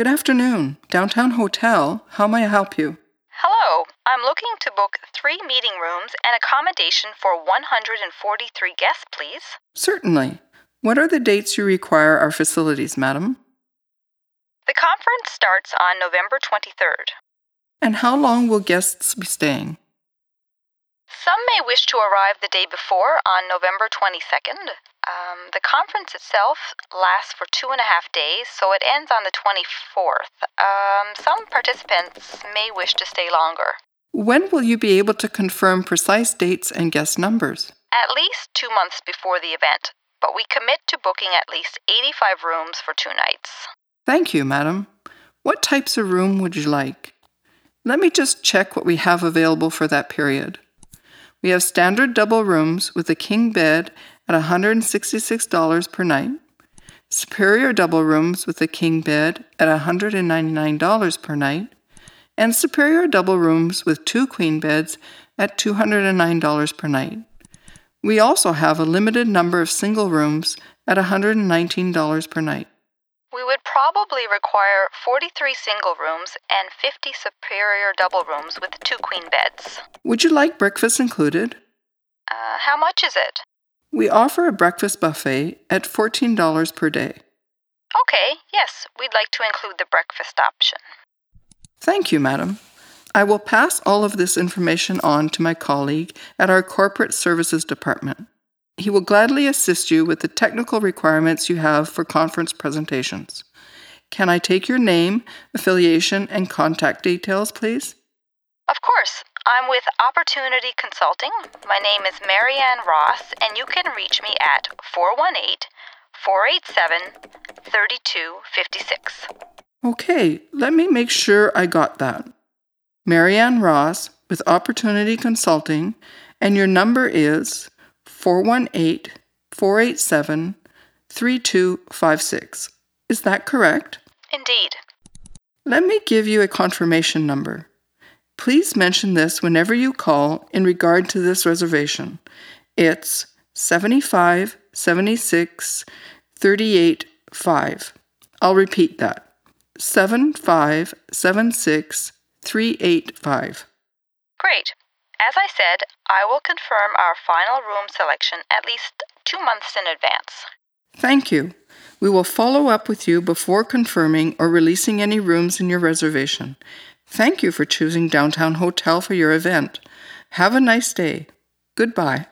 Good afternoon. Downtown Hotel, how may I help you? Hello, I'm looking to book 3 meeting rooms and accommodation for 143 guests, please. Certainly. What are the dates you require our facilities, madam? The conference starts on November 23rd. And how long will guests be staying? Some may wish to arrive the day before on November 22nd. The conference itself lasts for 2.5 days, so it ends on the 24th. Some participants may wish to stay longer. When will you be able to confirm precise dates and guest numbers? At least 2 months before the event, but we commit to booking at least 85 rooms for 2 nights. Thank you, madam. What types of room would you like? Let me just check what we have available for that period. We have standard double rooms with a king bed at $166 per night, superior double rooms with a king bed at $199 per night, and superior double rooms with 2 queen beds at $209 per night. We also have a limited number of single rooms at $119 per night. We would probably require 43 single rooms and 50 superior double rooms with 2 queen beds. Would you like breakfast included? How much is it? We offer a breakfast buffet at $14 per day. Okay, yes, we'd like to include the breakfast option. Thank you, madam. I will pass all of this information on to my colleague at our Corporate Services Department. He will gladly assist you with the technical requirements you have for conference presentations. Can I take your name, affiliation, and contact details, please? Of course. I'm with Opportunity Consulting. My name is Marianne Ross, and you can reach me at 418-487-3256. Okay, let me make sure I got that. Marianne Ross with Opportunity Consulting, and your number is 418-487-3256. Is that correct? Indeed. Let me give you a confirmation number. Please mention this whenever you call in regard to this reservation. It's 75 76 38 5. I'll repeat that. 75 76 38 5. Great. As I said, I will confirm our final room selection at least 2 months in advance. Thank you. We will follow up with you before confirming or releasing any rooms in your reservation. Thank you for choosing Downtown Hotel for your event. Have a nice day. Goodbye.